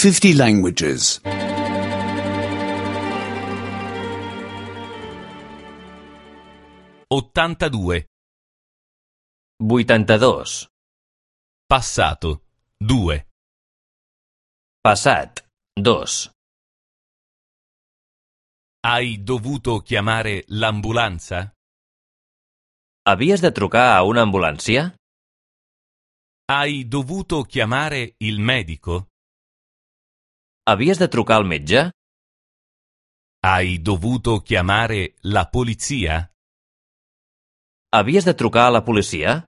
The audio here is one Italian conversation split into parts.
50 languages. 82. 82. Passato 2. Passat 2. Hai dovuto chiamare l'ambulanza? Havies de trucar a una ambulància? Hai dovuto chiamare il medico? Havies de trucar al metge? Hai dovuto chiamare la polizia? Havies de trucar a la policia?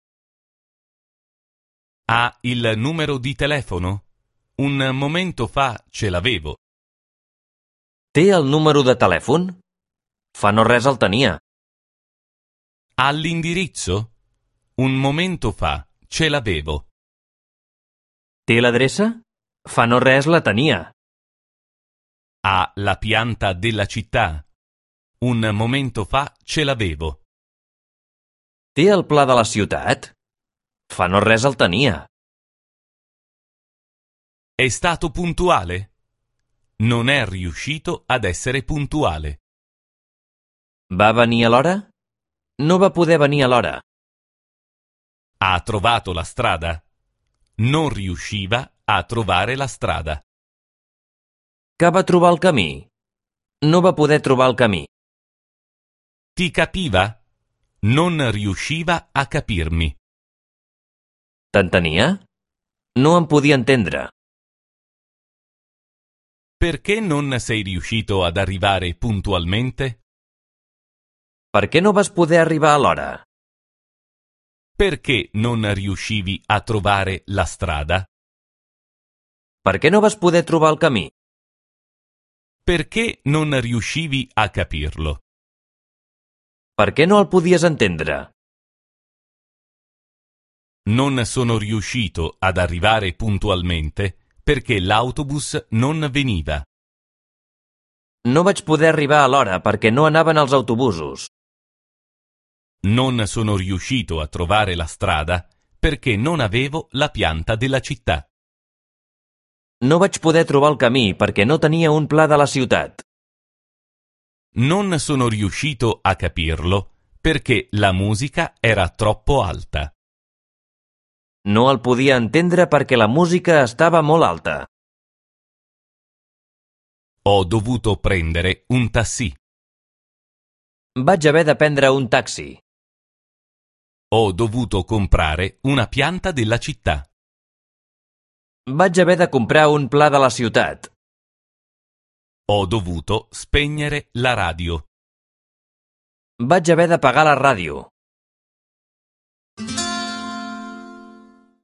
Ha il numero di telefono? Un momento fa ce l'avevo. Té el número de telèfon? Fa no res el tenia. Ha l'indirizzo? Un momento fa ce l'avevo. Té l'adreça? Fa no res la tenia. Ha la pianta della città? Un momento fa ce l'avevo. Té el pla de la ciutat? Fa no res el tenia. È stato puntuale? Non è riuscito ad essere puntuale. Va venir a l'hora? No va poder venir a l'hora. Ha trovato la strada? Non riusciva a trovare la strada. Que va trobar el camí? No va poder trobar el camí. Ti capiva? Non riusciva a capirmi. T'entenia? No em podia entendre. Perché non sei riuscito ad arrivare puntualmente? Per què no vas poder arribar a l'hora? Perché non riuscivi a trovare la strada? Per què no vas poder trobar el camí? Perché non riuscivi a capirlo? Per què no el podies entendre? Non sono riuscito ad arrivare puntualmente perché l'autobus non veniva. No vaig poder arribar a l'hora perquè no anaven els autobusos. Non sono riuscito a trovare la strada perché non avevo la pianta della città. No vaig poder trobar el camí perquè no tenia un pla de la ciutat. Non sono riuscito a capirlo perché la musica era troppo alta. No el podia entendre perquè la música estava molt alta. Ho dovuto prendere un taxi. Vaig haver de prendre un taxi. Ho dovuto comprare una pianta della città. Vaig haver de comprar un pla de la ciutat. Ho dovuto spegnere la radio. Vaig haver de pagar la ràdio.